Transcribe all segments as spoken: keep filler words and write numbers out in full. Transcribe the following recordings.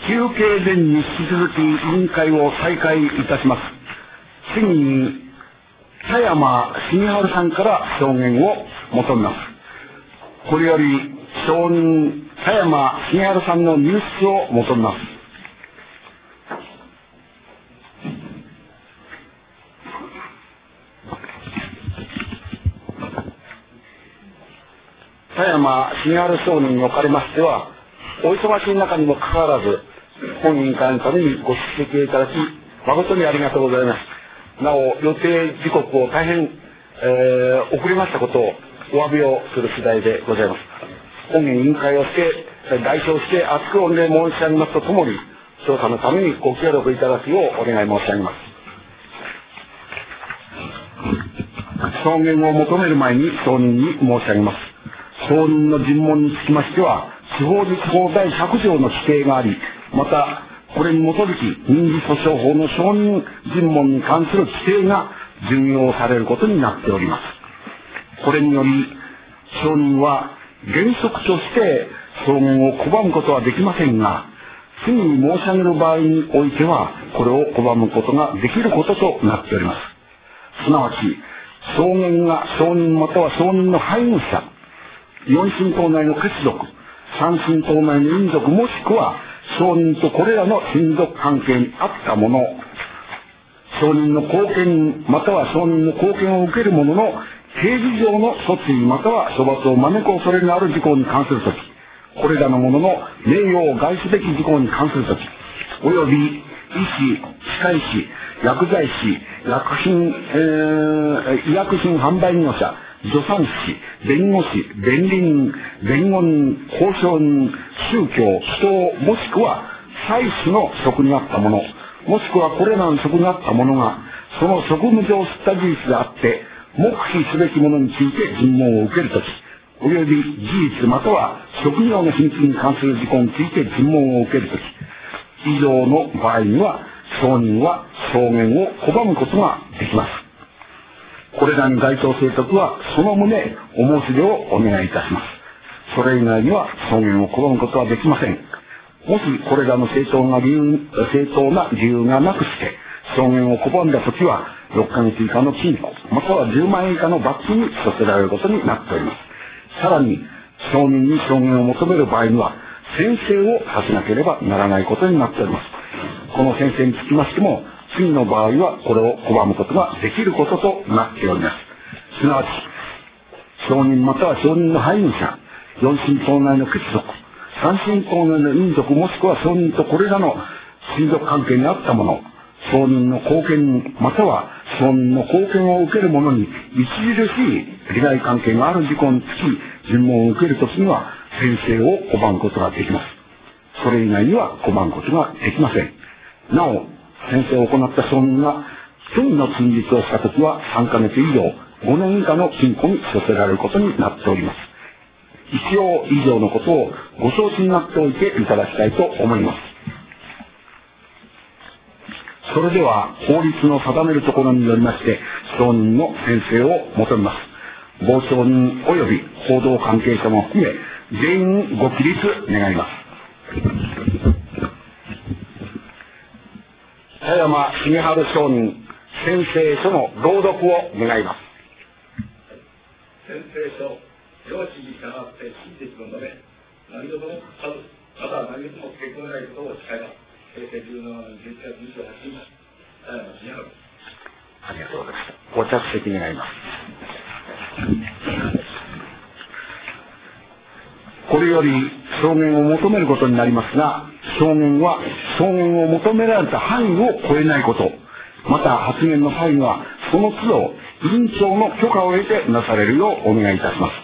休憩前に引き続き委員会を再開いたします。次に田山重治さんから証言を求めます。これより証人田山重治さんの入室を求めます。田山重治証人におかれましては、お忙しい中にもかかわらず本委員会のためにご出席いただき誠にありがとうございます。なお予定時刻を大変、えー、遅れましたことをお詫びをする次第でございます。本委員会をして代表して厚く御礼申し上げますとともに、調査のためにご協力いただくようお願い申し上げます。証言を求める前に証人に申し上げます。証人の尋問につきましては、司法実法第ひゃく条の規定があり、またこれに基づき民事訴訟法の証人尋問に関する規定が準用されることになっております。これにより証人は原則として証言を拒むことはできませんが、次に申し上げる場合においてはこれを拒むことができることとなっております。すなわち証言が証人または証人の配偶者、四親等内の血族、三親等内の姻族、もしくは証人とこれらの親族関係にあった者、証人の後見または証人の後見を受ける者の刑事上の訴追または処罰を招く恐れのある事項に関するとき、これらの者の名誉を害すべき事項に関するとき、および医師、歯科医師、薬剤師、薬品、えー、医薬品販売業者、助産師、弁護士、弁理人、弁護人、交渉人、宗教、祈祷、もしくは祭祀の職にあった者、もしくはこれらの職にあった者がその職務上知った事実であって黙秘すべき者について尋問を受けるとき、および事実または職業の秘密に関する事項について尋問を受けるとき、以上の場合には証人は証言を拒むことができます。これらに該当するときはその旨お申し出をお願いいたします。それ以外には証言を拒むことはできません。もしこれらの正当な理由、正当な理由がなくして証言を拒んだときはろっかげつ以下の禁錮またはじゅうまんえん以下の罰金に処せられることになっております。さらに証人に証言を求める場合には宣誓をさせなければならないことになっております。この宣誓につきましても次の場合はこれを拒むことができることとなっております。すなわち証人または証人の配偶者、四親等内の血族、三親等内の姻族、もしくは証人とこれらの親族関係にあった者、証人の後見または証人の後見を受ける者に著しい利害関係がある事項につき尋問を受けるときには宣誓を拒むことができます。それ以外には拒むことができません。なお宣誓を行った証人が虚偽の陳述をしたときはさんかげつ以上ごねん以下の禁錮に処せられることになっております。一応以上のことをご承知になっておいていただきたいと思います。それでは法律の定めるところによりまして証人の宣誓を求めます。傍証人及び報道関係者も含め全員ご起立願います。田山重治証人宣誓書の朗読を願います。 宣誓書、両知に従って真実を述べ、何事も隠さず、また何事も付け加えないことを誓います。平成じゅうななねんじゅういちがつにじゅうはちにち、田山重治。 ありがとうございます。ご着席願います。これより証言を求めることになりますが、証言は証言を求められた範囲を超えないこと、また発言の際にはその都度委員長の許可を得てなされるようお願いいたします。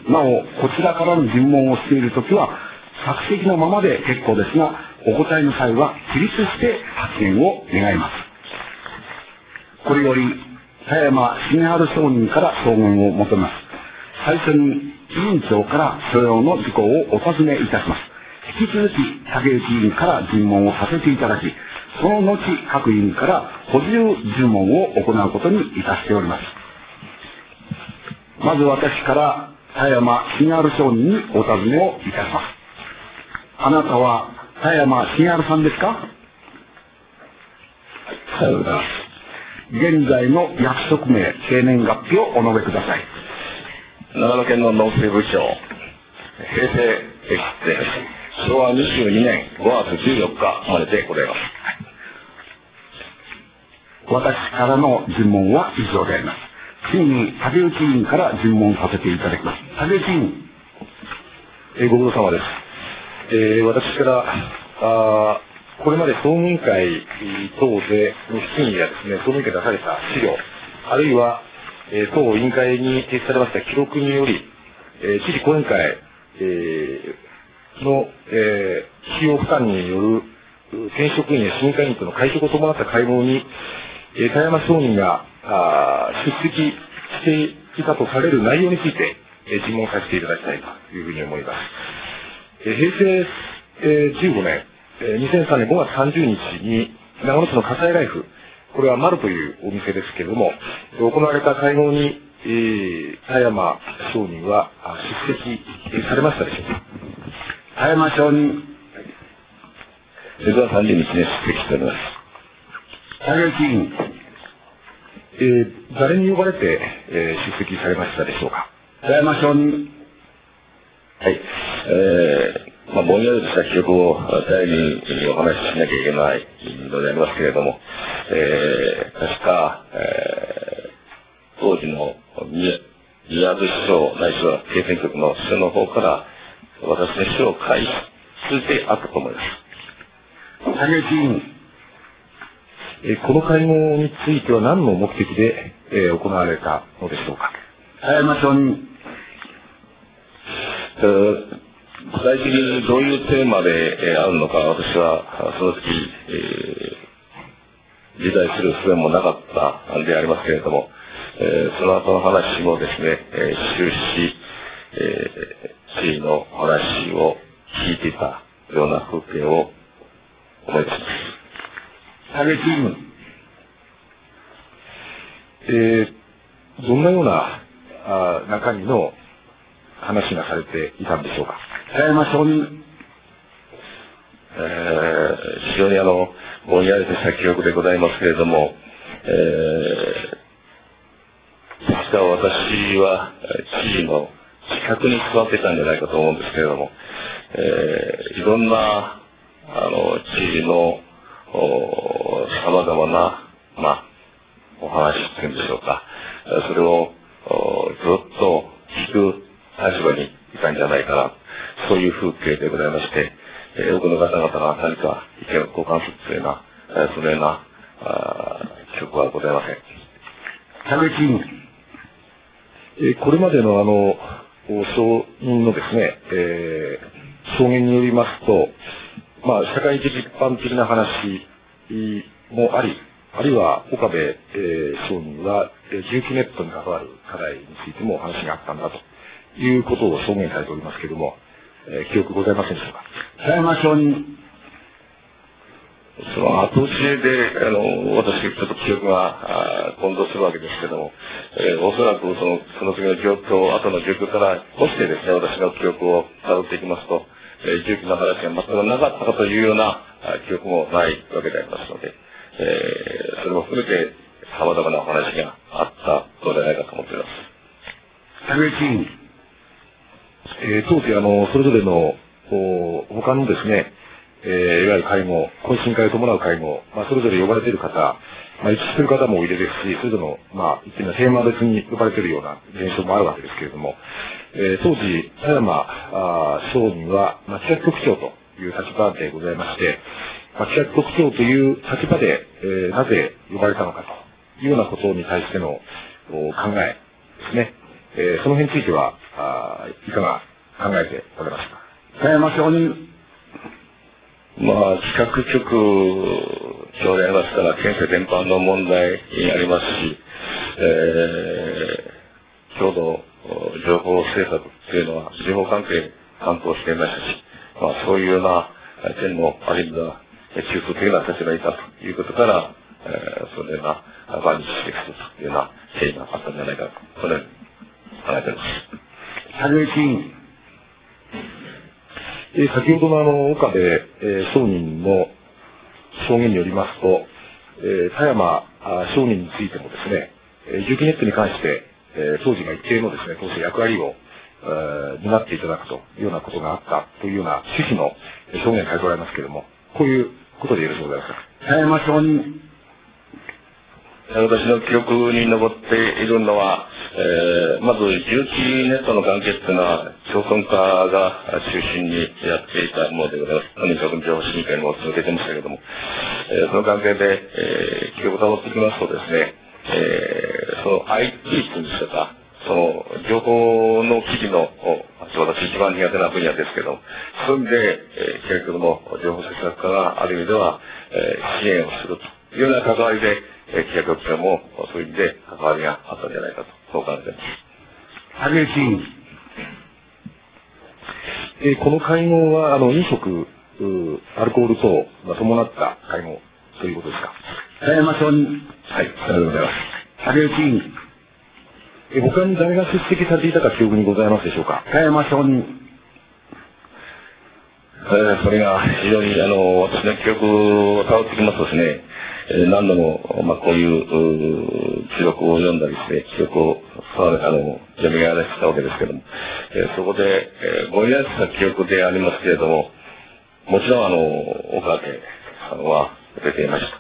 なおこちらからの尋問をしているときは着席のままで結構ですが、お答えの際は起立して発言を願います。これより田山重治証人から証言を求めます。最初に委員長から所要の事項をお尋ねいたします。引き続き竹内委員から尋問をさせていただき、その後各委員から補充尋問を行うことにいたしております。まず私から田山重治証人にお尋ねをいたします。あなたは田山茂春さんですか。さようでございます。現在の役職名、生年月日をお述べください。 長野県の農政部長、平成、えー、昭和にじゅうにねんごがつじゅうよっかまででございます。 私からの尋問は以上であります。次に竹内委員から尋問させていただきます。竹内委員。 えー、ご苦労様です。えー、私からあこれまで総務委員会等での質疑やですね、総務委員会で出された資料、あるいは、えー、当委員会に提出されました記録により、えー、知事後援会、えー、の、えー、費用負担による県職員や市議会員との会食を伴った会合に、えー、田山商人があ出席していたとされる内容について、えー、尋問させていただきたいというふうに思います。えー、平成、えー、じゅうごねん、えー、にせんさんねんごがつさんじゅうにちに長野市の葛西ライフ、これは丸というお店ですけれども、行われた会合に、えー、田山商人は出席されましたでしょうか。 田山商人。 ごがつさんじゅうにちに出席しております。 竹内委員。 えー、誰に呼ばれて、えー、出席されましたでしょうか。 田山商人。 はい。えー、まあ、ぼんやりとした記憶を大事にお話ししなきゃいけないのでありますけれども、えー、確か、えー、当時の宮津市長ないしは経選局の市長の方から私の市を開始であったと思います。 竹内委員。 えー、この会合については何の目的で、えー、行われたのでしょうか。 田山商人。 えー、具体的にどういうテーマで、えー、あるのか、私はその時、えー、理解する術もなかったんでありますけれども、えー、その後の話もですね、えー、終始、えー、知事の話を聞いていたような風景を思い出します。 竹内委員。 えー、どんなようなあ中身の話がされていたんでしょうか。 田山商人。 えー、非常にあの、ぼんやりとした記憶でございますけれども、えー、確か私は知事の近くに座ってたんじゃないかと思うんですけれども、えー、いろんな、あの、知事の、様々な、まあ、お話っていうんでしょうか。それを、ずっと聞く立場にいたんじゃないかな。そういう風景でございまして、えー、多くの方々が何か意見を交換するというような、えー、そのような、記憶はございません。 竹内委員。 えー、これまでのあの、証人のですね、えー、証言によりますと、まあ、社会的一般的な話もあり、あるいは岡部、えー、証人は、えー、住基ネットに関わる課題についてもお話があったんだということを証言されておりますけれども、えー、記憶ございませんでしょうか。 田山証人。 その後知恵で、あの、私、ちょっと記憶が混同するわけですけども、えー、おそらくその、その次の状況、後の状況から越してですね、私の記憶を辿っていきますと、えー、重機の話が全くなかったかというような記憶もないわけでありますので、えー、それも含めて様々なお話があったのではないかと思っています。 竹内委員。 えー、当時、あの、それぞれの、他のですね、えー、いわゆる会合、懇親会を伴う会合、まあ、それぞれ呼ばれている方、まあ、一致している方もおいでですし、それぞれの、まあ、一定のテーマ別に呼ばれているような現象もあるわけですけれども、えー、当時、田山商人は、まあ、企画局長という立場でございまして、まあ、企画局長という立場で、えー、なぜ呼ばれたのかというようなことに対しての考えですね、えー、その辺については、あいかが考えておられますか。 田山証人。 まあ、企画局長でありますから、県政全般の問題にありますし、えー、共同情報政策というのは、情報関係担当していましたし、まあ、そういうような点のあるいは、中枢的な立場にいたということから、えー、そのような場に出席するというような経緯があったんじゃないかと、そのように考えております。 竹内委員。 えー、先ほどのあの、岡部、えー、商人の証言によりますと、えー、田山商人についてもですね、住基ネットに関して、えー、当時が一定のですね、当時役割を、えー、担っていただくというようなことがあったというような趣旨の証言が書いておられますけれども、こういうことでよろしいでございますか。 田山商人。 私の記憶に残っているのは、えー、まず住基ネットの関係っていうのは町村化が中心にやっていたものでございます。民族情報審議会にも続けてましたけれども、えー、その関係で、えー、記憶をたどってきますとですね、えー、その アイティー にしてたその情報の記事の私一番苦手な分野ですけども、そういう意味で、えー、企画の情報政策課がある意味では、えー、支援をするというような関わりで、えー、企画機関もそういう意味で関わりがあったんじゃないかと、そう感じています。 竹内委員。 えー、この会合は、あの、飲食、アルコール等が伴った会合ということですか。 田山商人。 はい、ありがとうございます。 竹内委員。 えー、他に誰が出席されていたか記憶にございますでしょうか。 田山商人。 えー、それが非常に、あの、私の記憶をたどってきますとですね、えー、何度も、まあ、こういう、う記録を読んだりして、記憶を、あの、読み上げしたわけですけども、えー、そこで、えー、ぼんやりした記憶でありますけれども、もちろん、あの、岡部さんは出ていました。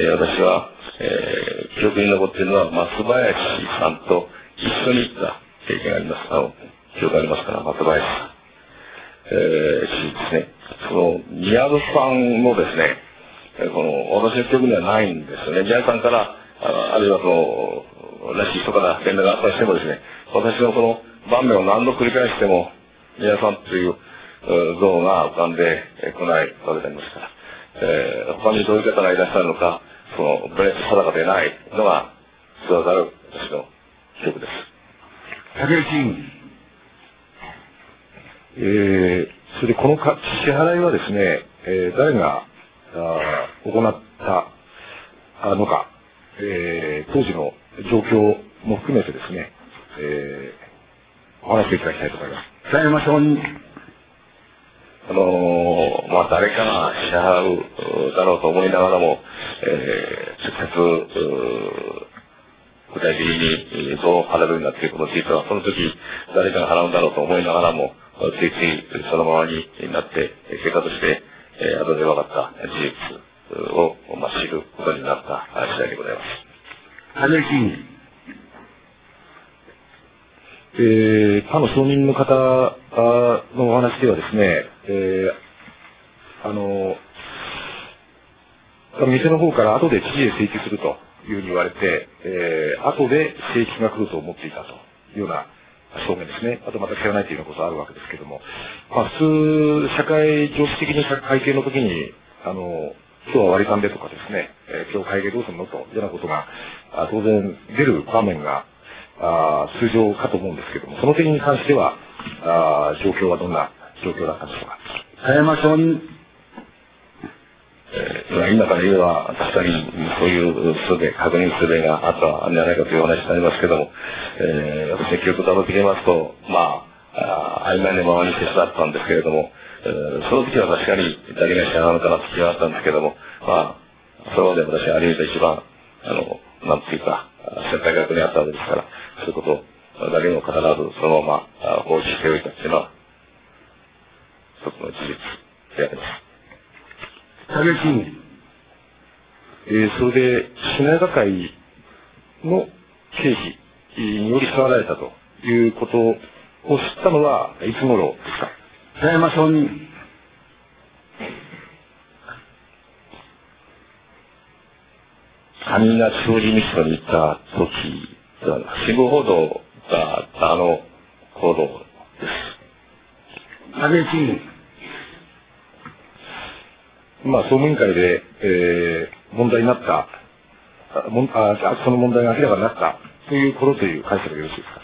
で、私は、えー、記憶に残っているのは、松林さんと一緒に行った経験があります。あの、記憶ありますから、松林さん。えー、しですね、その、宮戸さんのですね、この、私の記憶にはないんですよね。宮戸さんから、あ, あるいはその、らしい人から連絡があったとしてもですね、私のその場面を何度繰り返しても、宮戸さんという像が浮かんでこないわけでありますから、えー、他にどういう方がいらっしゃるのか、その、ブレス定かでないのが、そうなる私の記憶です。 竹内委員。 えー、それでこのか支払いはですね、えー、誰があ行ったのか、えー、当時の状況も含めてですね、えー、お話していただきたいと思います。 田山商人。 あのー、まあ、誰かが支払うだろうと思いながらも、えー、直接、具体的にどう払うようになっていることについては、その時誰かが払うんだろうと思いながらも、ついついそのままになって、結果として、えー、後で分かった事実を、まあ、知ることになった次第でございます。 竹内委員。 えー、他の証人の方のお話ではですね、えー、あの、店の方から後で知事へ請求するというふうに言われて、えー、後で請求が来ると思っていたというような証言ですね。あとまた知らないというようなことがあるわけですけども、まあ、普通、社会常識的に会計の時に、あの、今日は割り勘でとかですね、えー、今日会計どうするのというようなことが、あ当然出る場面があ通常かと思うんですけども、その点に関しては、あ状況はどんな状況だったんでしょうか。 田山商人。 えー、今から言えば、確かにそういう術で、確認する例があったんじゃないかというお話になりますけども、えー、私の記憶をたどってきますと、まあ、あ曖昧なままに手伝ったんですけれども、えー、その時は確かに誰が支払うのかなと気があったんですけども、まあ、それまで私はあり得た一番、あの、なんていうか、先輩学にあったわけですから、そういうことを誰も語らず、そのまま放置しておいたというのは、一つの事実であります。 竹内委員。 えー、それで、品屋会の経費により支払われたということを知ったのはいつ頃ですか。 田山商人。 上が調理ミッションに行った時、死亡報道があったあの報道です。 竹内委員。 まあ、総務委員会で、えー、問題になった、あもんあその問題が明らかになったということという解釈でよろしいですか。はい、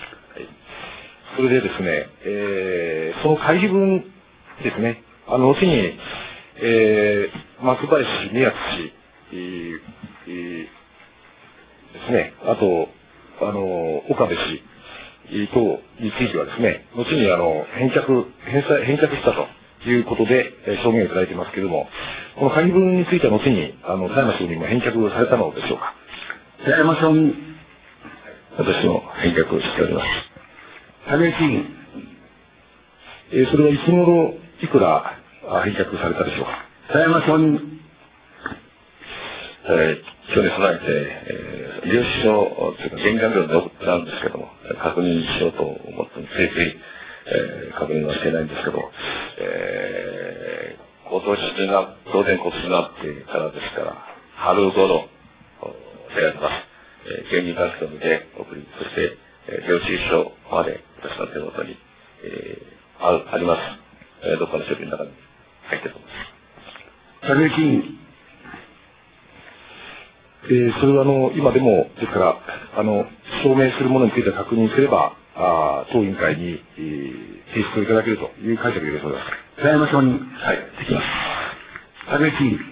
それでですね、えー、その会費分ですね、あの、後に、えー、松林氏、宮津氏、えーえー、ですね、あと、あの、岡部氏等についてはですね、後にあの、返却、返済、返却したということで、えー、証言をいただいていますけれども、この会議文については後に、あの、田山証人も返却されたのでしょうか。 田山証人。 私も返却しております。 竹内議員。 えー、それはいつ頃、いくら返却されたでしょうか。 田山証人。 えー、今日に備えて、えー、領収書というか原価料で送ったんですけども、確認しようと思っても、ついつい、えー、確認はしてないんですけど、えー、今年が、当然今年になってからですから、春頃であります。えー、県議活動で送り、そして、えー、領収書まで私の手元に、えー、ある、あります。えー、どっかの書類の中に入っていると思います。 竹内議員。 えー、それはあの、今でも、ですから、あの、証明するものについて確認すれば、あ当委員会に、えー、提出をいただけるという解釈でよろしいですか。 田山証人。 はい、できます。 竹内議員。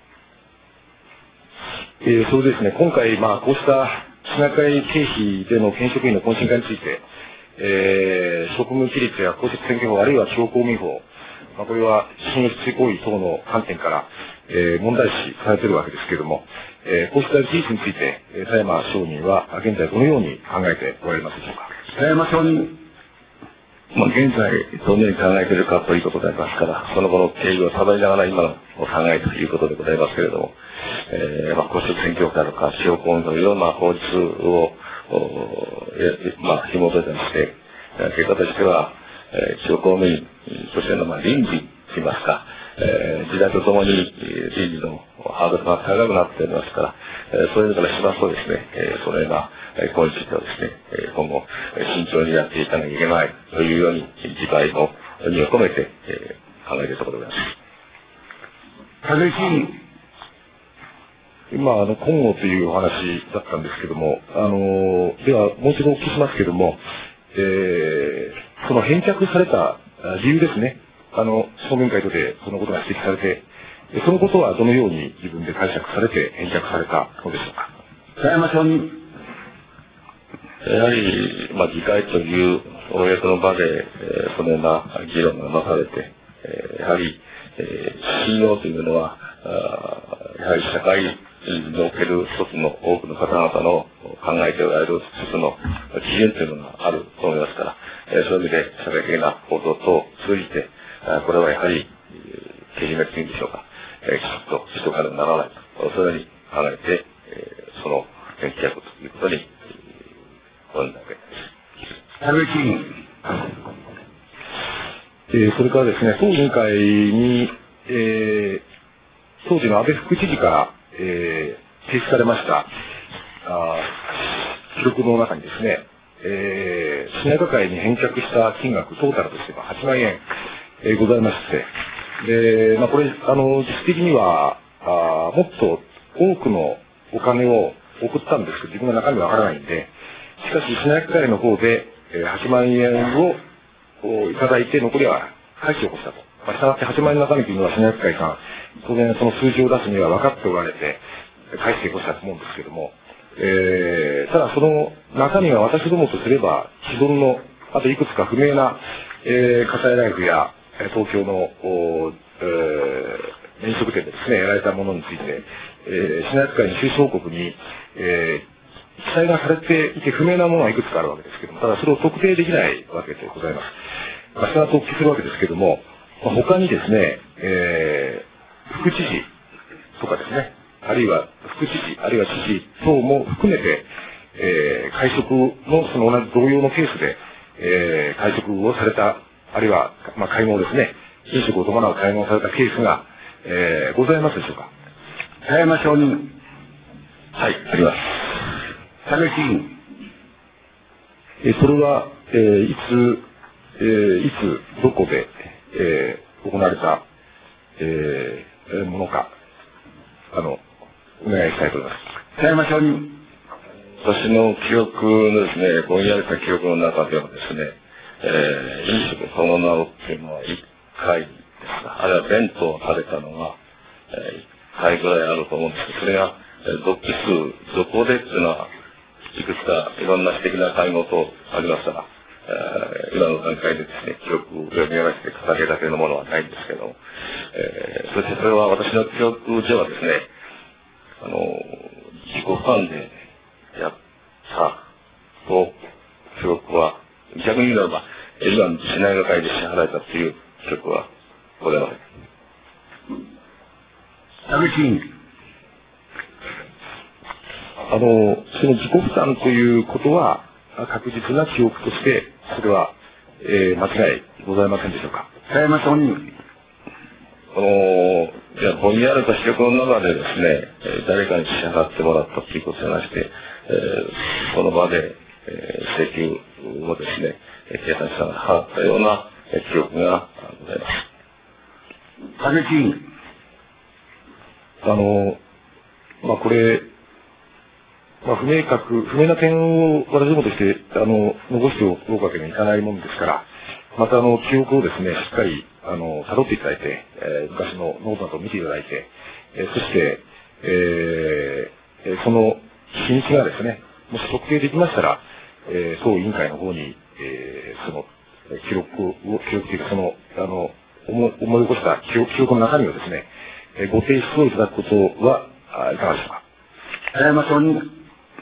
えー、それですね、今回、まあ、こうした市議会経費での県職員の懇親会について、えー、職務規律や公職選挙法、あるいは地方公務員法、まあ、これは信用失墜行為等の観点から、えー、問題視されているわけですけれども、えー、こうした事実について、えー、田山証人は現在どのように考えておられますでしょうか。 田山証人。 まあ、現在、どのように考えているかということでありますから、その後の経緯をたどりながら今のお考えということでございますけれども、えー、まあ、公職選挙法とか、地方公務員のいろんな法律を、まあ、紐解いたりして、結果としては、えー、地方公務員としての、まあ、倫理といいますか、えー、時代とともに倫理のハードルが高くなっておりますから、えー、そういうのからしますとですね、えー、そのような行為についてはですね、えー、今後、慎重にやっていかなきゃいけないというように、自戒の意を込めて、えー、考えているところでございます。 竹内議員。 今、あの、今後というお話だったんですけども、あの、では、もう一度お聞きしますけども、えー、その返却された理由ですね。あの、証言会とでそのことが指摘されて、そのことはどのように自分で解釈されて返却されたのでしょうか。 田山証人。 やはり、まあ、議会という公の場で、えー、そのような議論がなされて、えー、やはり、えー、信用というのは、やはり社会における一つの多くの方々の考えておられる一つの基準というのがあると思いますから、えー、そういう意味で社会的な報道等を通じて、これはやはり、けじめというんでしょうか、えー、きちっとしとかねばならないと、そういうふうに考えて、えー、その返却ということに、こんなわけです。 竹内議員。 えー、それからですね、当委員会に、えー、当時の安倍副知事から、えー、提出されましたあ記録の中にですね、えー、市内課会に返却した金額トータルとしてははちまんえん、えー、ございまして、で、まあ、これ、あの、実質的には、あもっと多くのお金を送ったんですけど、自分が中身わからないんで、しかし、市内課会の方で、えー、はちまんえんをいただいて、残りは返して起こしたと。まあ、したがってはちまんえんの中身というのは、市内課会さん、当然その数字を出すには分かっておられて、返して起こしたと思うんですけども、えー、ただその中身は私どもとすれば、既存の、あといくつか不明な、えー、火災ライフや、東京の、えー、飲食店でですね、やられたものについて、えー、市内課会に収支報告に、えー記載がされていて不明なものはいくつかあるわけですけども、ただそれを特定できないわけでございます。まあ、したがってお聞きするわけですけども、まあ、他にですね、えー、副知事とかですね、あるいは副知事、あるいは知事等も含めて、えー、会食のその同じ同様のケースで、えー、会食をされた、あるいは、まあ、会合ですね、飲食を伴う会合をされたケースが、えー、ございますでしょうか。 田山証人。 はい、あります。 竹内議員。 えー、それは、えー、いつ、えー、いつ、どこで、えー、行われた、えー、ものか、あの、お願いしたいと思います。 田山証人。 私の記憶のですね、ぼんやりした記憶の中ではですね、えー、飲食を伴うっていうのはいっかいですが、あるいは弁当を食べたのが、えー、いっかいぐらいあると思うんですけど、それが、えー、続数、どこでっていうのは、いくつかいろんな私的な会合とありましたが、 今の段階でですね、記憶を読み合わせて掲げだけのものはないんですけども、えー、そしてそれは私の記憶ではですね、あの、自己負担でやったと、記憶は、逆に言うならば、今の市内の会で支払えたという記憶はございません。 田口委員。 あの、その自己負担ということは、確実な記憶として、それは、えー、間違いございませんでしょうか。 狭山町人。 あの、じゃあ、ぼんやりと記憶の中でですね、誰かに支払ってもらったということじゃなくて、えー、その場で、えー、請求をですね、警察さんが払ったような記憶がございます。 田口委員。 あの、まあ、これ、まあ、不明確、不明な点を私どもとして、あの、残しておくわけにはいかないものですから、また、あの、記憶をですね、しっかり、あの、辿っていただいて、えー、昔のノートなどを見ていただいて、えー、そして、えー、その日にちがですね、もし特定できましたら、えー、当委員会の方に、えー、その、記録を、記録というか、その、あの、思, 思い起こした記憶、記憶の中身をですね、えー、ご提出をいただくことは、いかがでしょうか。 狭山町人。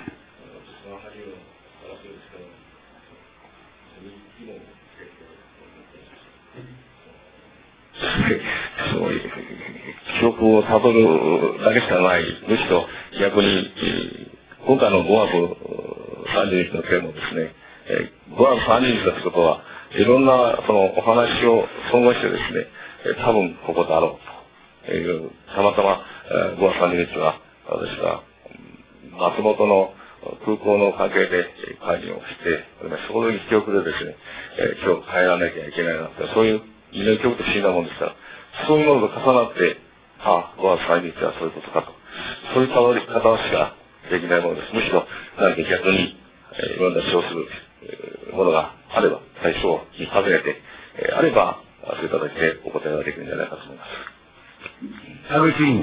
そういう記憶をたどるだけしかない。むしろ逆に、今回のごがくさんじゅうにちの件もですね、ごがくさんじゅうにちだということは、いろんなそのお話を総合してですね、多分ここだろうという、たまたまごがくさんじゅうにちは私が松本の空港の関係で会議をして、そういう記憶でですね、今日帰らなきゃいけないなって、そういう記憶と不思議なもんですから、そういうものと重なって、ああ、ごがくさんじゅうにちはそういうことかと。そういうたどり方しかできないものです。むしろ、何か逆に、えー、いろんな称する、えー、ものがあれば、対象に尋ねて、えー、あれば、そういう形でお答えができるんじゃないかと思います。 田口委員。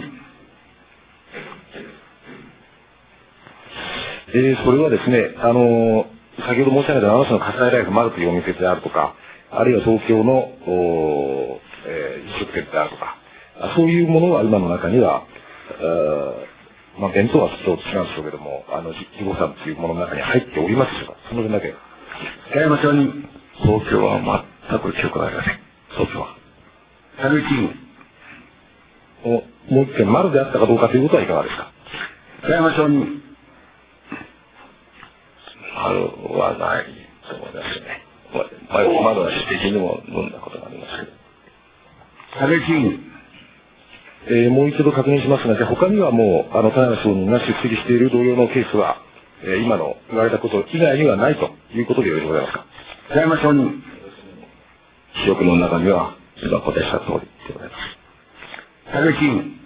えー、それはですね、あのー、先ほど申し上げた長野市の葛西大学丸というお店であるとか、あるいは東京の、えー、飲食店であるとか、そういうものは今の中には、まあ、弁当はちょっと違うんでしょうけども、あの、自己負担というものの中に入っておりますでしょうか。その点だけ。 狭山町人。 東京は全く記憶がありません。東京は。 田口委員。 もう一点、丸であったかどうかということはいかがですか。 狭山町人。 丸はないと思いますね。まだまだ指摘にも飲んだことがありますけど。 田口委員。 えー、もう一度確認しますが、じゃあ他にはもう、あの、田中証人が出席している同様のケースは、えー、今の言われたこと以外にはないということでよろしくございますか。 狭山町人。 記憶の中には、今答えした通りでございます。 田口委員。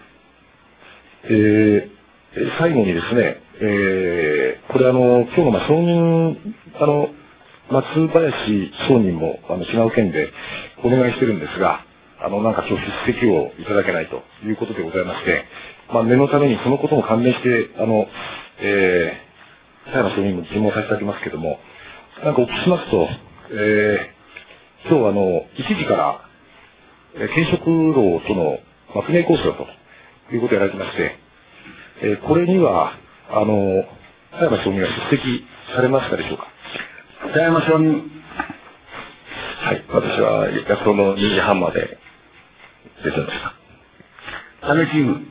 えー、最後にですね、えー、これあの、今日のまあ証人、あの、松林証人もあの違う件でお願いしてるんですが、あの、なんか今日出席をいただけないということでございまして、まあ念のためにそのことも関連して、あの、えー、田山証人も尋問させていただきますけども、なんかお聞きしますと、えー、今日あの、いちじから、えー、軽食炉との、まあ、不明交渉ということをやられてまして、えー、これには、あの、田山証人は出席されましたでしょうか。 狭山町人。 はい、私は約束のにじはんまで出てました。 田口委員。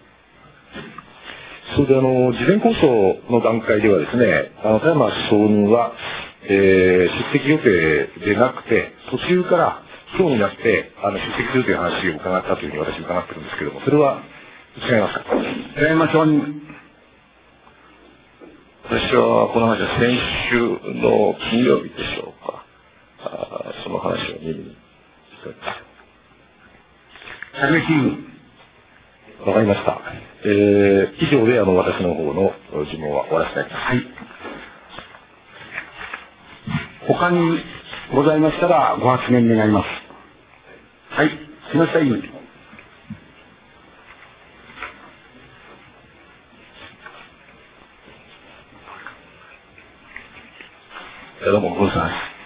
それであの、事前交渉の段階ではですね、あの、田山証人は、えー、出席予定でなくて、途中から今日になって、あの、出席するという話を伺ったというふうに私伺ってるんですけども、それは違いますか。 狭山町人。 私はこの話は先週の金曜日でしょうか。あその話を耳にしております。 田口委員。 わかりました。えー、以上であの、私の方の尋問は終わらせたいと思います。 はい。他にございましたらご発言願います。はい。木下委員。 どうもご苦労様です。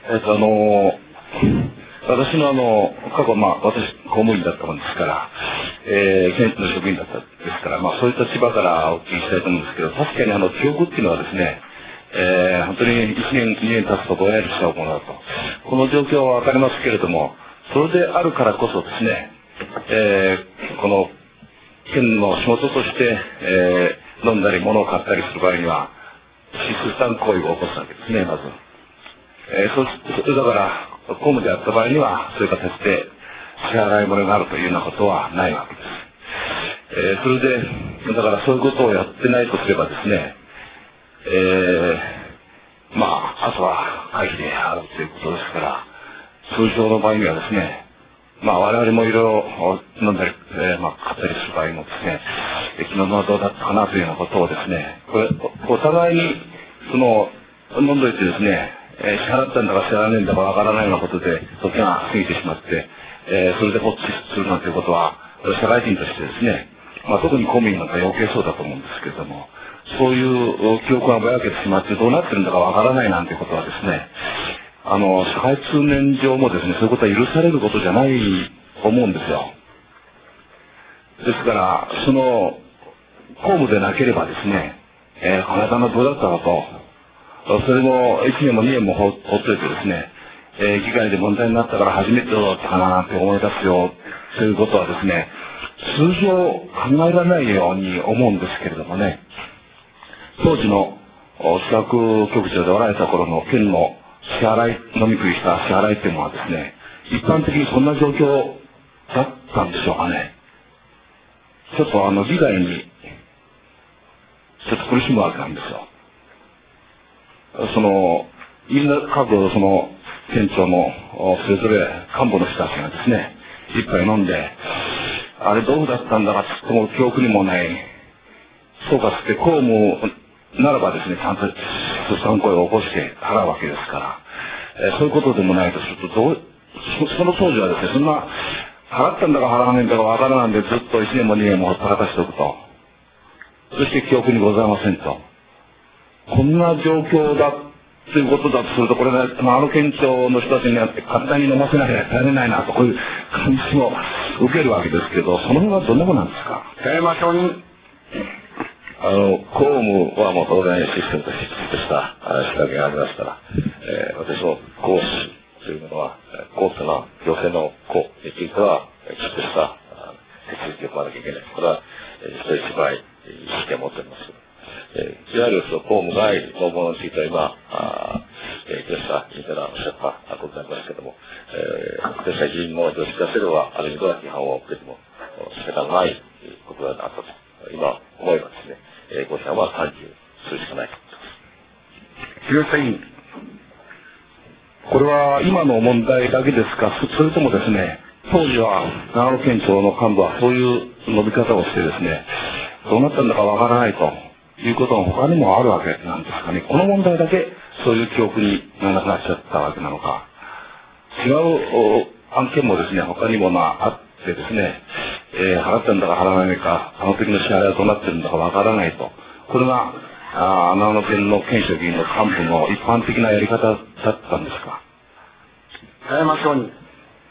えっと、あの、私のあの、過去、まあ、私、公務員だったもんですから、えー、県の職員だったですから、まあ、そういった立場からお聞きしたいと思うんですけど、確かにあの、記憶っていうのはですね、えー、本当にいちねん、にねん経つとぼんやりしちゃうものだと。この状況はわかりますけれども、それであるからこそですね、えー、この、県の仕事として、えー、飲んだり物を買ったりする場合には、出産行為を起こすわけですね、まず。えー、そ、そだから、公務であった場合には、そういう形で支払い物があるというようなことはないわけです。えー、それで、だからそういうことをやってないとすればですね、えー、まあ、あとは会費で払うということですから、通常の場合にはですね、まあ我々もいろいろ飲んだり、えー、まあ買ったりする場合もですね、昨日のはどうだったかなというようなことをですね、これ、お互いに、その、飲んどいてですね、えー、支払ったんだか支払わないんだかわからないようなことで、時が過ぎてしまって、えー、それで放置するなんていうことは、社会人としてですね、まあ特に公務員なんか余計そうだと思うんですけれども、そういう記憶がぼやけてしまってどうなってるんだかわからないなんてことはですね、あの、社会通念上もですね、そういうことは許されることじゃないと思うんですよ。ですから、その、公務でなければですね、えー、あなたのどうだったかと、それもいちねんもにねんもほっといてですね、えー、議会で問題になったから初めてどうだったかなって思い出すよ、ということはですね、通常考えられないように思うんですけれどもね、当時の企画局長でおられた頃の県の支払い、飲み食いした支払いっていうのはですね、一般的にそんな状況だったんでしょうかね。ちょっとあの議会に、ちょっと苦しむわけなんですよ。その、みんな各その県庁のそれぞれ幹部の人たちがですね、一杯飲んで、あれどうだったんだかちょっともう記憶にもない、そうかつって公務ならばですね、ちゃんと出産行為を起こして払うわけですから、えー、そういうことでもないとすると、どう、そ, その当時はですね、そんな、払ったんだか払わないんだかわからないんで、ずっといちねんもにねんもほったらかしておくと。そして記憶にございませんと。こんな状況だということだとすると、これが、あの県庁の人たちには簡単に飲ませなきゃ耐えれないなと、こういう感じも受けるわけですけど、その辺はどんなものなんですか。 寺山証人。 あの、公務はもう当然システムとしてした仕掛けがありますから、えー、私も公使というものは、公というのは行政の公については、きちっとした手続きを踏まなきゃいけない。これは、人一倍意識を持っております。えー、いわゆるその公務外のものについては今、あえー、木下議員からおっしゃったことでありますけれども、えー、木下議員の常識化せるは、ある意味では批判を受けても仕方がないことがあったと、今思えばですね、えー、ご批判は喚起するしかないと思います。 木下議員。 これは今の問題だけですか、それともですね、当時は長野県庁の幹部はそういう伸び方をしてですね、どうなったんだかわからないということが他にもあるわけなんですかね。この問題だけそういう記憶にならなくなっちゃったわけなのか。違う案件もですね、他にもまああってですね、えー、払ったんだか払わないか、あの時の支払いはどうなってるんだかわからないと。これが、あ長野県の県職員の幹部の一般的なやり方だったんですか。 寺山証人。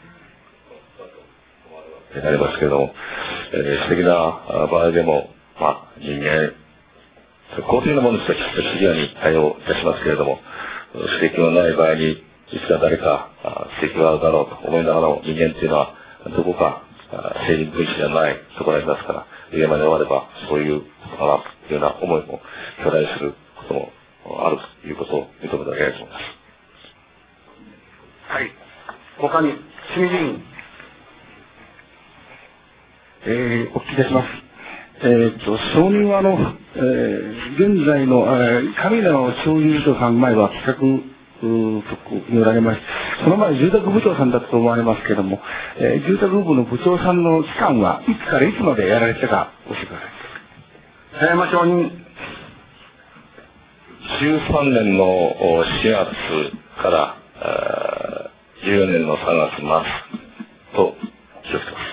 になりますけれども、えー、素敵な場合でも、まあ、人間、公的なものとしてはきっとシビアに対応いたしますけれども、指摘のない場合に、いつか誰か指摘があるだろうと思いながらも、人間っていうのは、どこか成人分子じゃないところがありますから、上まで終われば、そういうことかなというような思いも巨大することもあるということを認めてあげたいと思います。 はい。他に、清水議員。 えー、お聞きいたします。えー、っと、承認はあの、えー、現在の、えー、上田の町議長さん前は企画局におられまして、その前住宅部長さんだったと思われますけれども、えー、住宅部の部長さんの期間はいつからいつまでやられてたか教えてください。 寺山証人。 じゅうさんねんのしがつから、じゅうよねんのさんがつ末と記憶してます。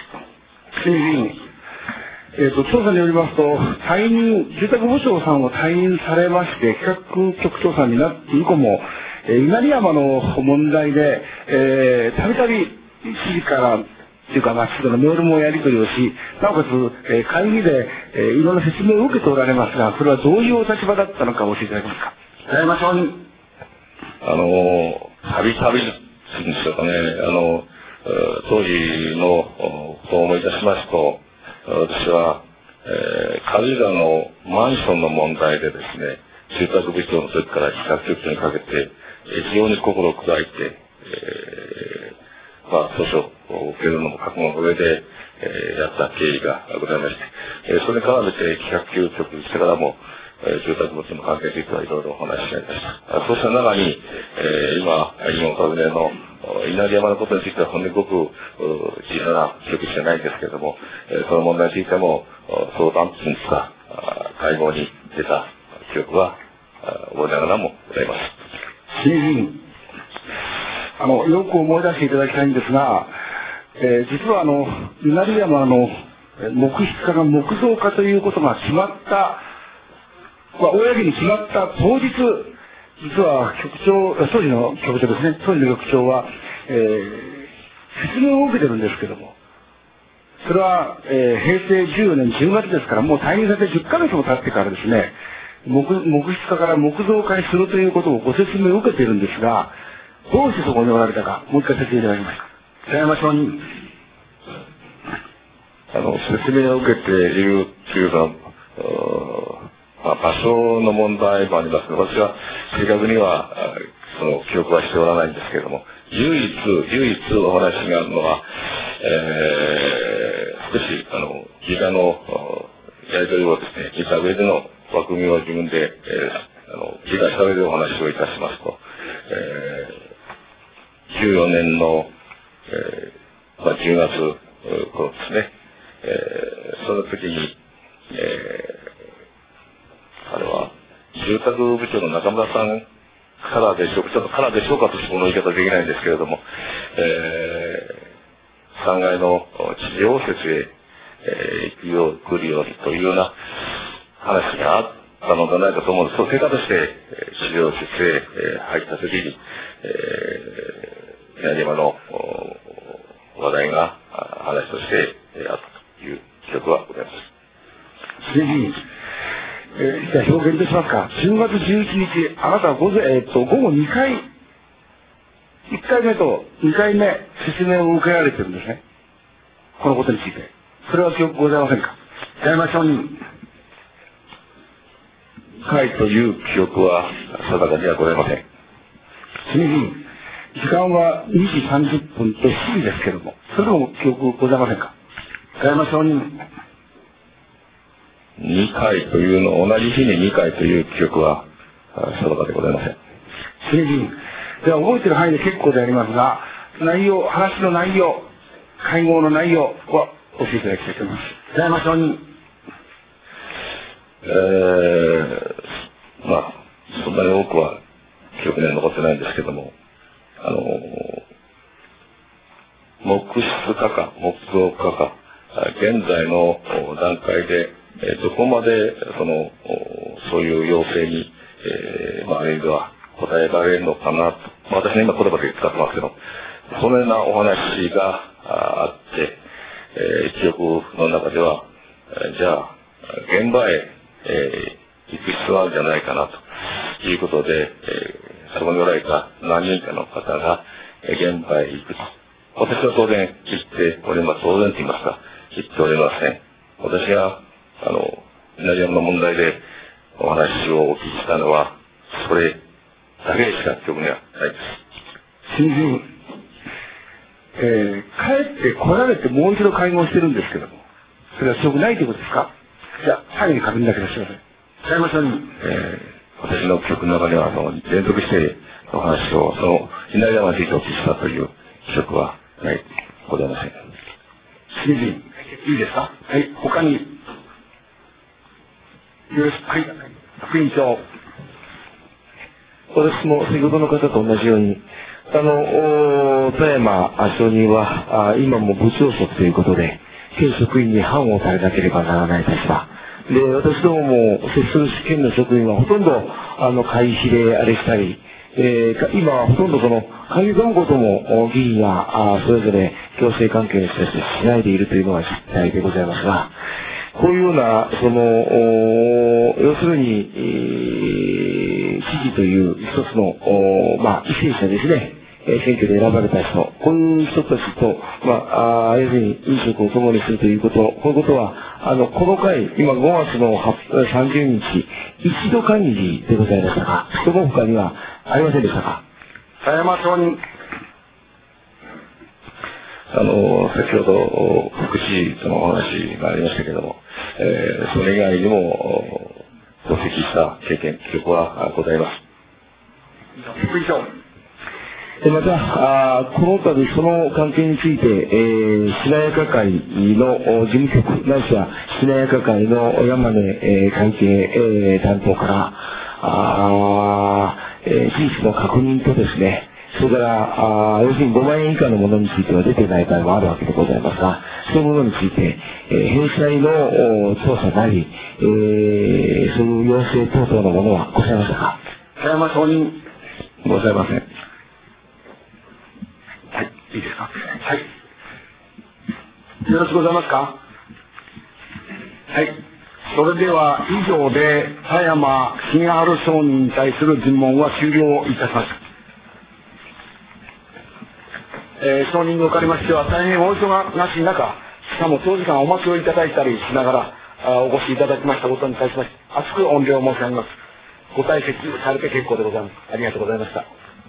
清水議員。えーと、調査によりますと、退任、住宅部長さんを退任されまして、企画局長さんになって以降も、 えー、稲荷山の問題で、えー、たびたび知事からというか、まあ、知事のメールもやり取りをし、なおかつ、えー、会議で、えー、いろんな説明を受けておられますが、それはどういうお立場だったのか教えていただけますか。 寺山町人。 あの、たびたびっていうんでしょうかね、あの、当時のことを思い出しますと、私は、えー、軽井沢のマンションの問題でですね、住宅部長の時から企画局長にかけて、えー、非常に心を砕いて、えー、まあ、訴訟を受けるのも覚悟の上で、えー、やった経緯がございまして、えー、それに絡めて企画局長してからも、えー、住宅物の関係についてはいろいろお話しになりました。そうした中に、えー、今、今お尋ねの稲荷山のことについてはほんのごく小さな記憶しかないんですけれども、えー、その問題についても相談というんですか、会合に出た記憶は覚えながらもございます。 新人、あの、よく思い出していただきたいんですが、えー、実はあの、稲荷山の木質化が木造化ということが決まった、まあ、公に決まった当日、実は局長、当時の局長ですね、当時の局長は、えー、説明を受けてるんですけども、それは、えー、平成じゅうよねんじゅうがつですから、もう退任されてじゅっかげつも経ってからですね、木、木質化から木造化にするということをご説明を受けているんですが、どうしてそこにおられたか、もう一回説明いただけますか。寺山町人。 あの、説明を受けているというのは、まあ、場所の問題もありますが、私は正確にはその記憶はしておらないんですけれども、唯一、唯一お話があるのは、えー、少し、あの、ギガのやり取りをですね、聞いた上での枠組みを自分で、えー、あの、理解した上でお話をいたしますと、えー、じゅうよねんの、えー、まあ、じゅうがつ頃ですね、えー、その時に、えーあれは、住宅部長の中村さんからでしょうか、ちょっとからでしょうかとしてこの言い方できないんですけれども、えー、さんがいの地上施設へ、えー、行くよう、来るようにというような話があったのではないかと思うんです。その結果として、地上施設へ、えー、入った時に、えー、稲荷山の話題が話として、えー、あったという記憶はございます。 えー、じゃあ表現いたしますか。じゅうがつじゅういちにち、あなたは午前、えー、っと、午後にかい、いっかいめとにかいめ説明を受けられてるんですね。このことについて。それは記憶ございませんか。寺山町人。 はいという記憶は定かにはございません。 新人、時間はにじさんじゅっぷんとしちじですけども、それでも記憶ございませんか。寺山町人。 にかいというの、同じ日ににかいという記憶は定かでございません。 新人、では覚えている範囲で結構でありますが、内容、話の内容、会合の内容は教えていただきたいと思います。寺山町人。 えー、まあ、そんなに多くは記憶には残ってないんですけども、あの、木質化か、木造化か、現在の段階で、えー、どこまで、その、そういう要請に、えー、まあ、ある意味では答えられるのかなと。まあ、私ね、今言葉で使ってますけど、そのようなお話があって、えー、記憶の中では、えー、じゃあ、現場へ、えー、行く必要があるんじゃないかなということで、えー、そこにおられた何人かの方が、えー、現場へ行くと。私は当然行っております。当然と言いますか、行っておりません。私があの、稲荷山の問題でお話をお聞きしたのは、それだけしか記憶にはないです。 新人、えー、帰って来られてもう一度会合してるんですけども、それは記憶ないということですか。じゃあ、最後に確認だけさせてください。寺山さんに、 えー、私の記憶の中には、あの、連続してお話を、その、稲荷山についてお聞きしたという記憶はない、ございません。 新人、いいですか。はい、他に、よろしく、はい、副委員長。 私も先ほどの方と同じように、あの、富山町人は、あ今も部長職ということで、県職員に判をされなければならない立場。で、私どもも接する県の職員はほとんど、あの、会費であれしたり、 えー、今はほとんどその、会議番号とも議員があそれぞれ共生関係に対してしないでいるというのが実態でございますが、こういうような、その、要するに、えー、知事という一つの、まあ、為政者ですね。選挙で選ばれた人、こういう人たちと、まあ、あ要するに飲食を共にするということ、こういうことは、あの、この回、今ごがつのさんじゅうにち、一度限りでございましたか、その他にはありませんでしたか。 佐山町人。 あの、先ほど、福祉とのお話がありましたけれども、えー、それ以外にも、同席した経験、記録はございます。 副議長。 また、あこの度その関係について、えー、しなやか会の事務局、ないしはしなやか会の山根、えー、会計、えー、担当から、あえー、事実の確認とですね、それから、あ要するにごまんえん以下のものについては出てない場合もあるわけでございますが、そういうものについて、えー、返済の調査なり、えー、そういう要請等々のものはございましたか。 佐山町人。 ございません。 はい、いいですか。はい。よろしくございますか。はい。それでは以上で佐山重治商人に対する尋問は終了いたします。えー、証人におかれましては大変お忙しい中、しかも長時間お待ちをいただいたりしながらあお越しいただきましたことに対しまして厚く御礼を申し上げます。ご退席されて結構でございます。ありがとうございました。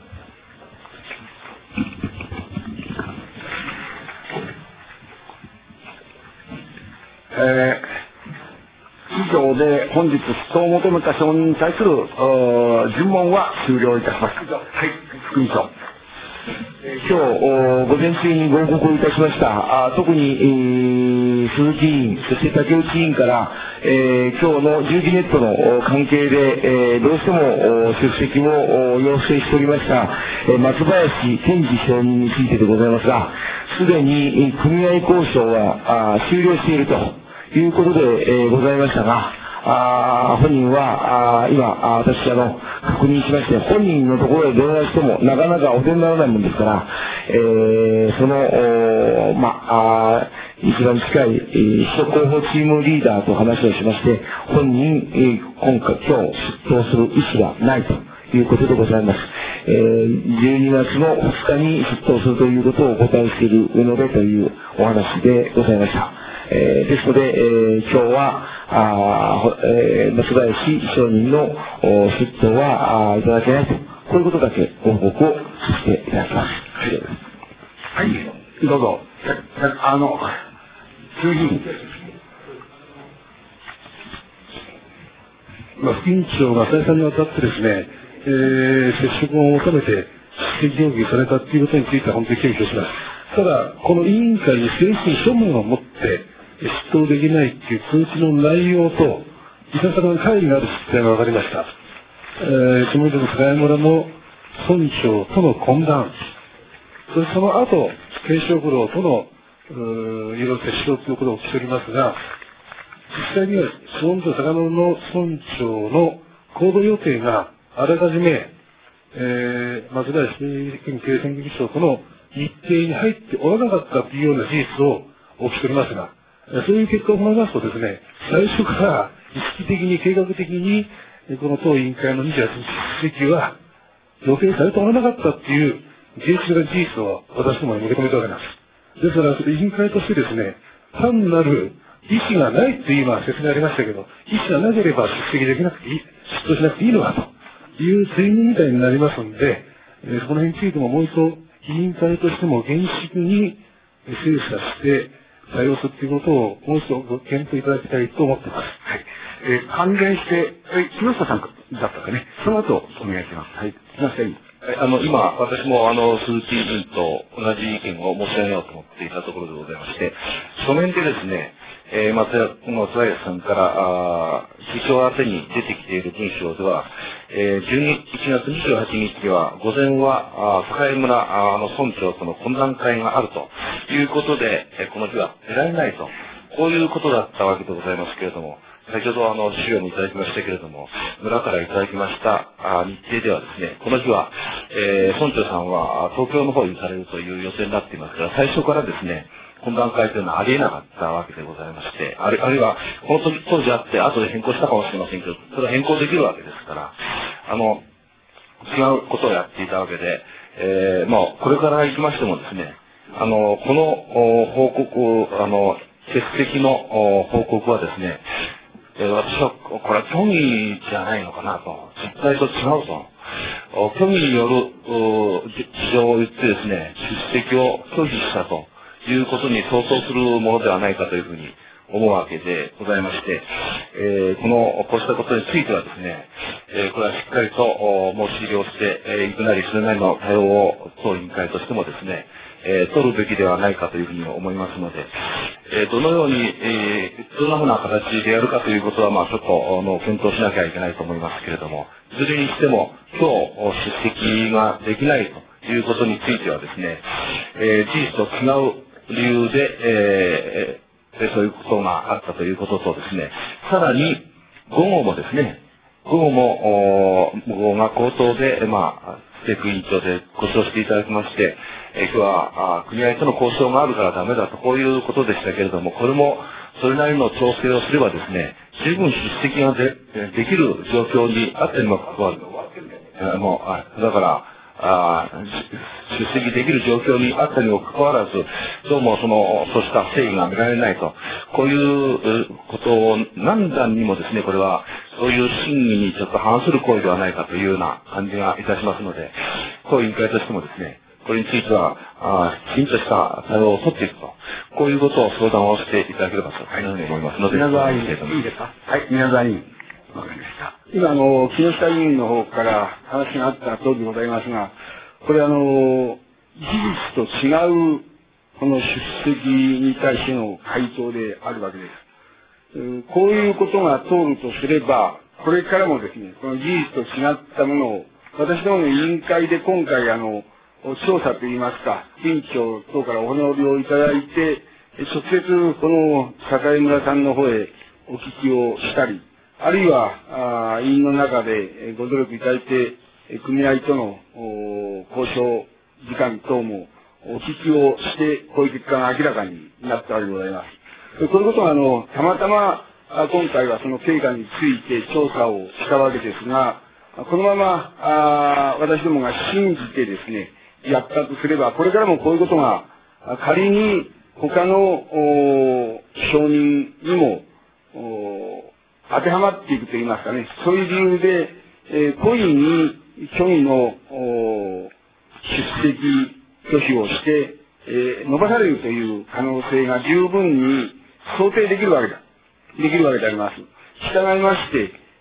えー、以上で本日出頭を求めた証人に対する尋問は終了いたします。はい、副議長。 今日午前中にご報告いたしました、あ特に、えー、鈴木委員、そして竹内委員から、えー、今日の十字ネットの関係で、えー、どうしても出席を要請しておりました、えー、松林健二証人についてでございますが、すでに組合交渉はあ終了しているということで、えー、ございましたが、あ本人はあ今あ私あの確認しまして、本人のところへ電話してもなかなかお出にならないもんですから、えー、そのまあ一番近い、えー、秘書候補チームリーダーと話をしまして、本人、えー、今回今日出頭する意思はないということでございます。えー、じゅうにがつのふつかに出頭するということをお答えしているのでというお話でございました。えー、ですので、えー、今日はあ、えー、松林証人の出頭はあいただけないと、こういうことだけご報告をさせていただきます。 はい、はい、どうぞ。あの衆議院、 まあ、副委員長が再三にわたってですね、えー、接触を求めて出席要求されたということについては本当に謙虚します。ただ、この委員会に正式に書面を持って出頭できないという通知の内容と、いささかの会議がある実態が分かりました。えー、下井の菅井村の村長との懇談、そしてその後、慶祥五郎とのいろいろ接触ということをしておりますが、実際には下井と坂野の村長の行動予定があらかじめ、えー、松林県警選挙議長との日程に入っておらなかったというような事実をお聞きしておりますが、そういう結果を踏まえますとですね、最初から意識的に計画的にこの当委員会のにじゅうはちにち出席は予定されておらなかったという現実的な事実を私どもに受け止めたわけなんです。ですから、委員会としてですね、単なる意思がないという今説明ありましたけど、意思がなければ出席できなくていい、出頭しなくていいのかという追認みたいになりますので、えー、その辺についてももう一度委員会としても厳粛に精査して対応するということをもう一度ご検討いただきたいと思っています。 はい。えー、関連して、えー、木下さんだったかね。その後お願いします。はい。木下委員。 あの、今、私もあの、鈴木委員と同じ意見を申し上げようと思っていたところでございまして、書面でですね、えー、松林さんから、あ議長宛てに出てきている文章では、えー、いちがつにじゅうはちにちは、午前は、坂井村あの村長との懇談会があるということで、えー、この日は出られないと、こういうことだったわけでございますけれども、 先ほどあの資料にいただきましたけれども、村からいただきましたあ日程ではですね、この日は、えー、村長さんは東京の方に行かれるという予定になっていますから、最初からですね、懇談会というのはありえなかったわけでございまして、あるあるいは、この時当時あって、後で変更したかもしれませんけど、それは変更できるわけですから、あの、違うことをやっていたわけで、えー、まあ、これから行きましてもですね、あの、この報告、あの、欠席の報告はですね、えー、私は、これは虚偽じゃないのかなと、実態と違うと、虚偽による事情を言ってですね、出席を拒否したということに相当するものではないかというふうに思うわけでございまして、えー、この、こうしたことについてはですね、えー、これはしっかりと申し入れをして、えー、いくなりそれなりの対応を当委員会としてもですね、えー、取るべきではないかというふうに思いますので、えー、どのように、えー、どんなふうな形でやるかということは、まあちょっと、あの、検討しなきゃいけないと思いますけれども、いずれにしても、今日、出席ができないということについてはですね、えー、事実と違う理由で、えー、そういうことがあったということとですね、さらに、午後もですね、午後も、午後が口頭で、まあ、政府委員長でご承知していただきまして、えー、今日は組合との交渉があるからダメだと、こういうことでしたけれども、これもそれなりの調整をすればですね、十分出席が で, できる状況にあってにもかかわらず、もう、あだから、あ出席できる状況にあったにもかかわらず、どうもその、そうした誠意が見られないと、こういうことを何段にもですね、これは、そういう審議にちょっと反する行為ではないかというような感じがいたしますので、当委員会としてもですね、これについては、あきちんとした対応を取っていくと、こういうことを相談をしていただければというふうに思いますので、 皆沢委員、いいですか？はい、皆沢委員。わかりました。今、あの、木下委員の方から話があった通りでございますが、これあの、事実と違う、この出席に対しての回答であるわけです。こういうことが通るとすれば、これからもですね、この事実と違ったものを、私どもの委員会で今回あの、調査といいますか、委員長等からお話をいただいて、直接この栄村さんの方へお聞きをしたり、あるいは、あ委員の中でご努力いただいて、組合との交渉時間等もお聞きをして、こういう結果が明らかになったわけでございます。こういうことは、あの、たまたま、今回はその経過について調査をしたわけですが、このまま、あ私どもが信じてですね、やったとすれば、これからもこういうことが、仮に他の承認にも当てはまっていくといいますかね、そういう理由で、えー、故意に虚偽の出席拒否をして、えー、伸ばされるという可能性が十分に想定できるわけだ。できるわけであります。従いまして、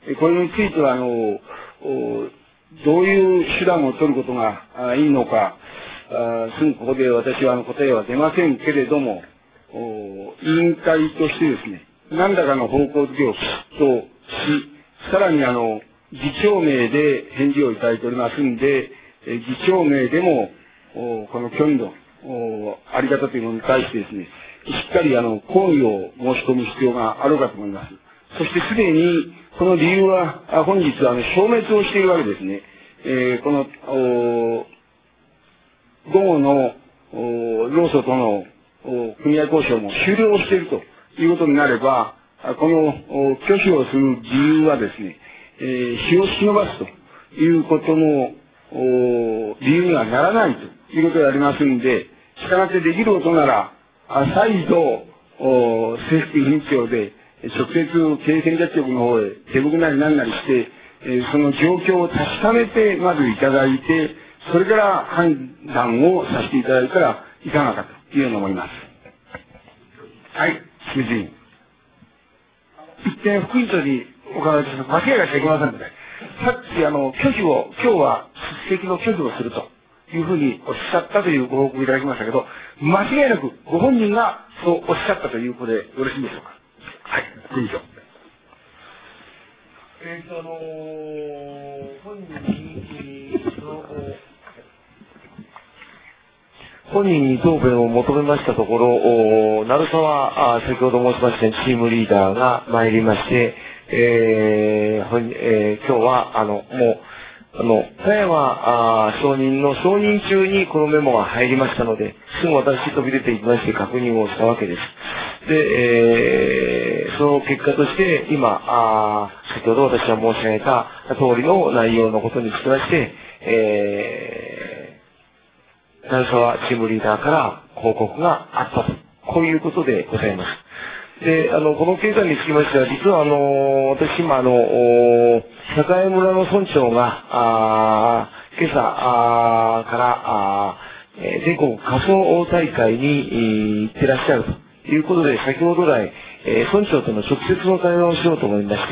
これについては、あの、どういう手段を取ることがいいのか、すぐここで私は答えは出ませんけれども、委員会としてですね、何らかの方向づけをきちっとし、さらにあの、議長名で返事をいただいておりますんで、議長名でも、この虚偽のあり方というものに対してですね、しっかりあの、抗議を申し込む必要があろうかと思います。そしてすでに、この理由は、本日はあの消滅をしているわけですね。えー、この、午後の、労組との組合交渉も終了しているということになれば、この拒否をする理由はですね、えー、日を忍ばすということの理由にはならないということでありますんで、したがってできることなら、再度、政府委員長で、直接経営戦略局の方へ手袋なり何なりして、えー、その状況を確かめてまずいただいて、それから判断をさせていただいたらいかがかというように思います。はい、清水委員。一点副委員長にお伺いします。間違いがしちゃいけませんので、さっきあの、拒否を、今日は出席の拒否をするというふうにおっしゃったというご報告いただきましたけど、間違いなくご本人がそうおっしゃったということでよろしいでしょうか。はい、副委員長。 えーと、あのー、本人の、 本人に答弁を求めましたところ、鳴沢、先ほど申しましたチームリーダーが参りまして、えーえー、今日は、あの、もう、あの、田山証人の承認中にこのメモが入りましたので、すぐ私飛び出ていきまして確認をしたわけです。で、えー、その結果として、今、あ先ほど私が申し上げた通りの内容のことにつきまして、えー、鳴沢チームリーダーから報告があったと。こういうことでございます。で、あの、この経過につきましては、実はあの、私今あの、栄村の村長が、あ今朝あからあ全国仮想大会に行ってらっしゃるということで、先ほど来、えー、村長との直接の対話をしようと思いまして、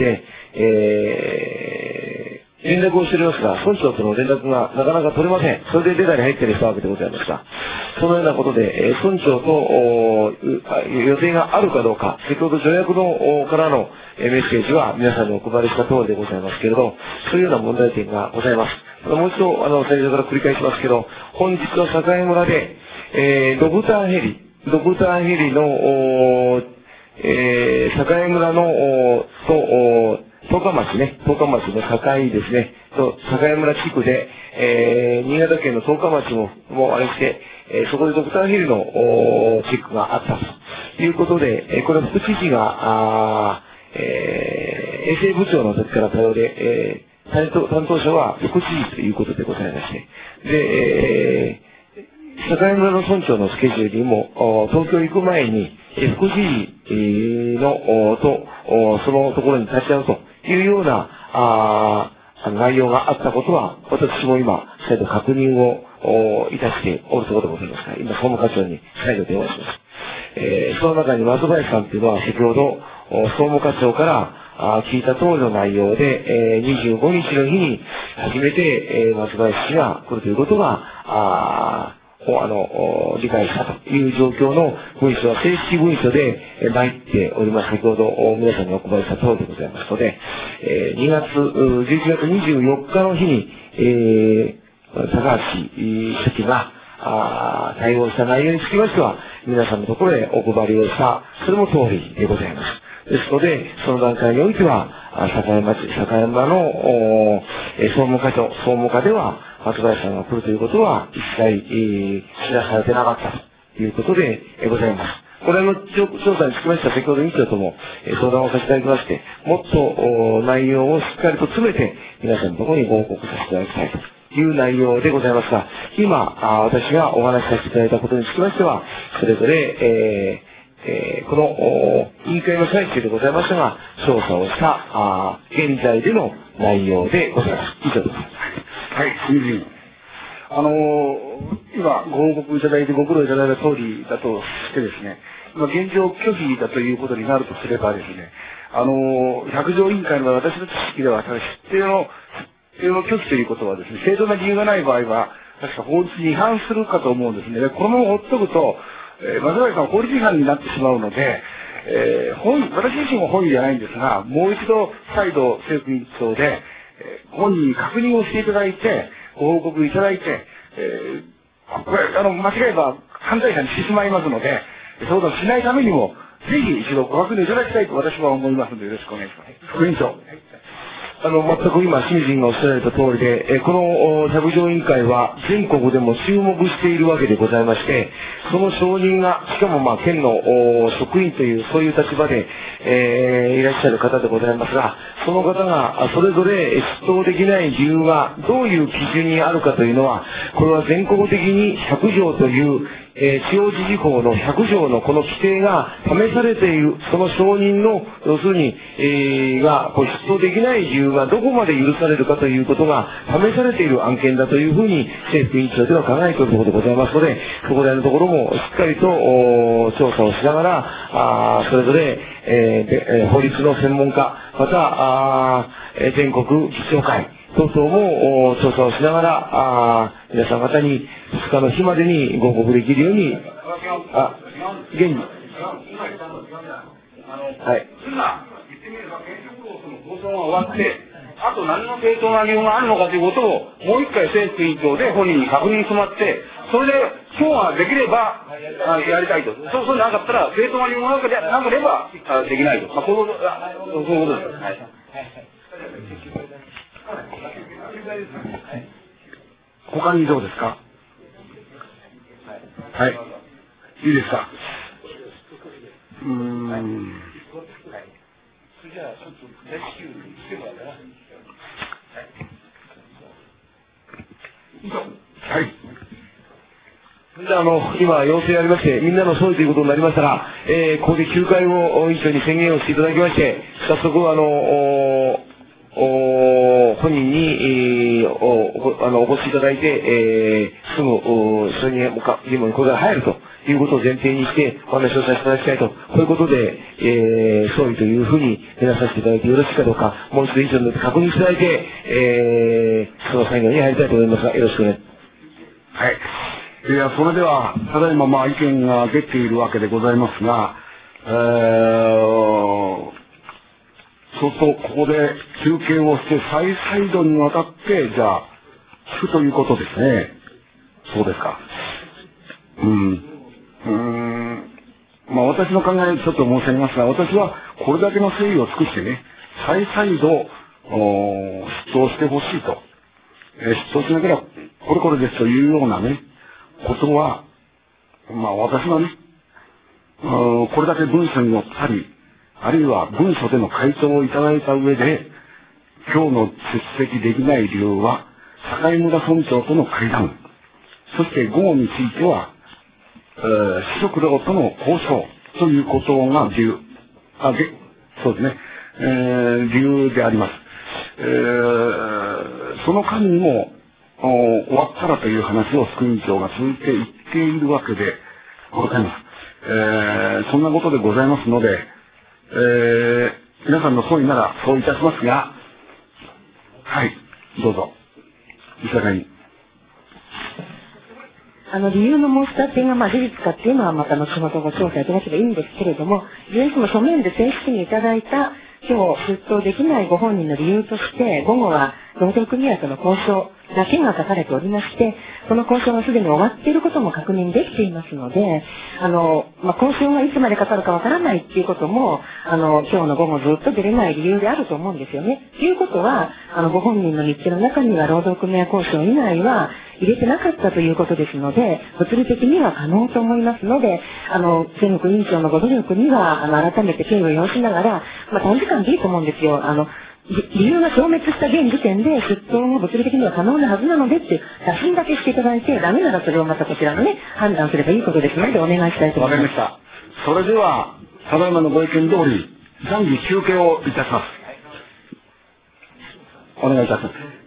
えー、連絡をしておりますが、村長との連絡がなかなか取れません。それで出たり入ったりしたわけでございますが、そのようなことで、えー、村長と予定があるかどうか、先ほど助役のからのメッセージは皆さんにお配りした通りでございますけれど、そういうような問題点がございます。もう一度、あの、先ほどから繰り返しますけど、本日は栄村で、えー、ドクターヘリ、ドクターヘリの、えー、栄村の、と、十日町ね、十日町の境ですね、と、栄村地区で、えー、新潟県の十日町も、もうあれして、えー、そこでドクターヘリの、チェックがあったということで、えー、これは副知事が、あえー、衛生部長の時から対応で、えー、担当、担当者は副知事ということでございまして、で、えー、栄村の村長のスケジュールにも、東京行く前に、副知事の、と、そのところに立ち会うというような、あ内容があったことは、私も今、再度確認をいたしておるところでございますが、今、総務課長に再度電話します。えー、その中に松林さんというのは、先ほど、総務課長から聞いた通りの内容で、えー、にじゅうごにちの日に初めて、えー、松林氏が来るということが、ああの、理解したという状況の文書は正式文書で参っております。先ほど皆さんにお配りした通りでございますので、えー、にがつ、じゅういちがつにじゅうよっかの日に、えー、高橋書記があ対応した内容につきましては、皆さんのところへお配りをした、それも通りでございます。ですので、その段階においては、栄町、栄山の総務課長、総務課では、松林さんが来るということは、一切、えー、知らされてなかったということで、えー、ございます。これの調査につきましては、先ほど委員長とも、えー、相談をさせていただきまして、もっと内容をしっかりと詰めて、皆さんのところにご報告させていただきたいという内容でございますが、今、あ私がお話しさせていただいたことにつきましては、それぞれ、えーえー、この委員会の最中でございましたが、調査をしたあ現在での内容でございます。以上です。 はい、新人。あのー、今ご報告いただいてご苦労いただいた通りだとしてですね、今現状拒否だということになるとすればですね、あのー、百条委員会の場合、私の知識では、指定の、指定の拒否ということはですね、正当な理由がない場合は、確か法律に違反するかと思うんですね。でこのままほっとくと、えー、松林さんは法律違反になってしまうので、えー、本私自身も本意じゃないんですが、もう一度再度政府委員長で、えー、本人に確認をしていただいて、ご報告いただいて、えー、これ、あの、間違えば犯罪者にしてしまいますので、そうだしないためにも、ぜひ一度ご確認いただきたいと私は思いますので、よろしくお願いします。副委員長。 あの、全く今、新人がおっしゃられた通りで、えこの百条委員会は全国でも注目しているわけでございまして、その承認が、しかもまあ、県の職員という、そういう立場で、えー、いらっしゃる方でございますが、その方が、それぞれ出頭できない理由がどういう基準にあるかというのは、これは全国的に百条という、えー、地方自治法の百条のこの規定が試されている、その承認の、要するに、えー、が、こう出頭できない理由がどこまで許されるかということが試されている案件だというふうに政府委員長では考えているところでございますので、そこら辺のところもしっかりと調査をしながら、あそれぞれ、えー、法律の専門家、また、あ全国基調会、等々も調査をしながら、あ皆さん方にふつかの日までにご報告できるように、あ現はい。 今、言ってみれば、原子力の交渉が終わって、あと何の正当な理由があるのかということを、もう一回政府委員長で本人に確認してもらって、それで、今日はできれば、あやりたいと。そう、そうなかったら、正当な理由がなければ、できないと。まあ、こういうこと、そういうことです。はい。 他にどうですか？はい。いいですか？うーん。はい。 じゃあ、あの、今、要請ありまして、みんなの総意ということになりましたら、えー、ここで休会を委員長に宣言をしていただきまして、早速、あの、おお本人に、えー、おあのお越しいただいて、えー、すぐ、それに、議問にこれから入るということを前提にして、お話をさせていただきたいと、こういうことで、えー、総意というふうに目指させていただいてよろしいかどうか、もう一度委員長に確認していただいて、えー、その作業に入りたいと思いますが、よろしくお願いします。 はい。いや、それでは、ただいま、まあ、意見が出ているわけでございますが、えー、そうすると、ここで休憩をして、再々度にわたって、じゃあ、聞くということですね。そうですか。うん。うーん。まあ、私の考え、ちょっと申し上げますが、私は、これだけの誠意を尽くしてね、再々度、出頭してほしいと。えー、出頭しなければ、これこれですというようなね、ことは、まあ私はね、これだけ文書に載ったり、あるいは文書での回答をいただいた上で、今日の出席できない理由は、境村村長との会談、そして午後については、えー、市食堂との交渉ということが理由、あ、で、そうですね、えー、理由であります。えー、その間にも、終わったらという話を副委員長が続いて言っているわけでございます。えー、そんなことでございますので、えー、皆さんの総意ならそういたしますが、はい、どうぞ。いかがに。 あの、理由の申し立てが、まあ、事実かっていうのはまた後ほどご調査いただければいいんですけれども、いずれにしても書面で正式にいただいた、今日出頭できないご本人の理由として、午後は労働組合との交渉だけが書かれておりまして、その交渉がすでに終わっていることも確認できていますので、あの、まあ、交渉がいつまでかかるかわからないっていうことも、あの、今日の午後ずっと出れない理由であると思うんですよね。ということは、あの、ご本人の日程の中には労働組合交渉以外は入れてなかったということですので、物理的には可能と思いますので、あの、全国委員長のご努力には、あの、改めて敬意を要しながら、まあ、短時間でいいと思うんですよ。あの、理由が消滅した現時点で出頭が物理的には可能なはずなのでって打診だけしていただいて、ダメならそれをまたこちらのね、判断すればいいことですのでお願いしたいと思います。 わかりました。それでは、ただいまのご意見通り、残儀休憩をいたします。お願いいたします。